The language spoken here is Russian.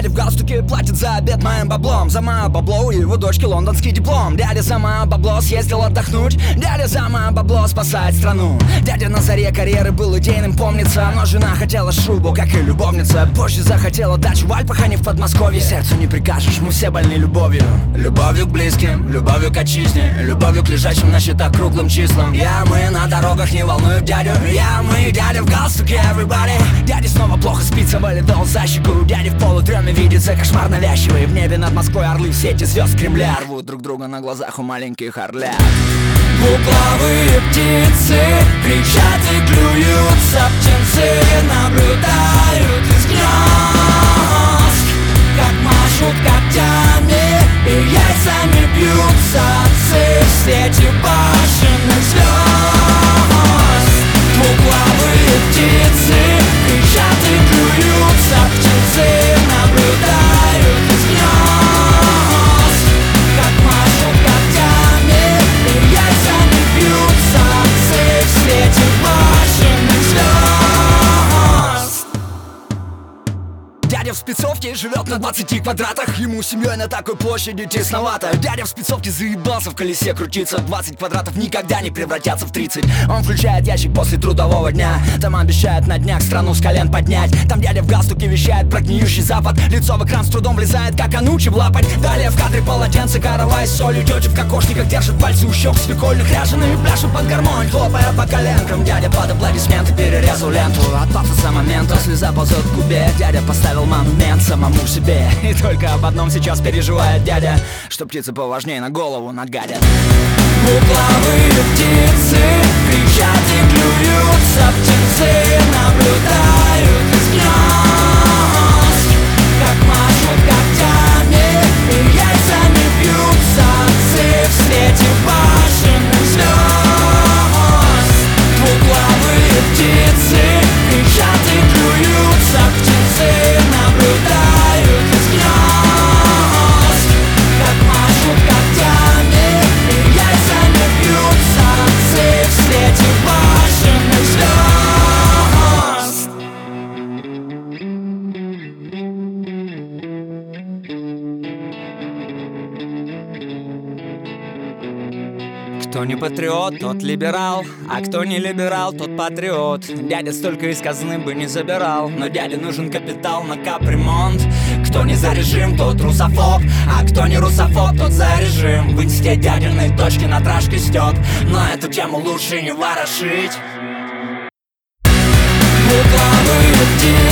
Дядя в галстуке платит за обед моим баблом. За мое бабло у его дочки лондонский диплом. Дядя за мое бабло съездил отдохнуть. Дядя за мое бабло спасает страну. Дядя на заре карьеры был идейным, помнится. Но жена хотела шубу, как и любовница. Позже захотела дачу в Альпах, а не в Подмосковье. Сердцу не прикажешь, мы все больны любовью. Любовью к близким, любовью к отчизне, любовью к лежащим на счетах круглым числам. Мы на дорогах не волнуют дядю. Мы и дядя в галстуке, everybody. Дядя снова плохо спится, вылетал за щеку. Дядя в полудреме видится кошмар навязчивый. В небе над Москвой орлы в сети звезд Кремля рвут друг друга на глазах у маленьких орлят. Двуглавые птицы кричат и клюются, птенцы наблюдают из гнезд, как машут когтями и яйцами бьются отцы в свете башенных звезд. Двуглавые птицы кричат и клюются, птенцы наблюдают из гнезд, как машут когтями и яйцами бьются отцы в свете башенных звезд. Дядя в спецовке живет на 20 квадратах. Ему семьей на такой площади тесновато. Дядя в спецовке заебался в колесе крутиться. 20 квадратов никогда не превратятся в 30. Он включает ящик после трудового дня. Там обещает на днях страну с колен поднять. Там дядя в галстуке вещает про гниющий запад. Лицо в экран с трудом влезает, как анучи в лапоть. Далее в кадре полотенце, каравай с солью. Тетя в кокошниках держит пальцы у щек свекольных ряжеными, пляшет под гармонь, хлопая по коленкам. Дядя под аплодисменты перерезал ленту. От пафоса момента слеза ползет к губе. Дядя поставил монумент самому себе. И только об одном сейчас переживает дядя, что птицы поважнее на голову нагадят. Двуглавые птицы кричат и клюются, птенцы наблюдают из гнезд, как машут когтями и яйцами бьются отцы в свете башенных звезд. Двуглавые птицы кричат и клюются, птенцы наблюдают из гнезд, как машут когтями и яйцами бьются отцы в свете башенных звезд. Кто не патриот, тот либерал, а кто не либерал, тот патриот. Дядя столько из казны бы не забирал, но дяде нужен капитал на капремонт. Кто не за режим, тот русофоб, а кто не русофоб, тот за режим. В инсте дядиной дочки на тражке стёб, но эту тему лучше не ворошить. Двуглавые птицы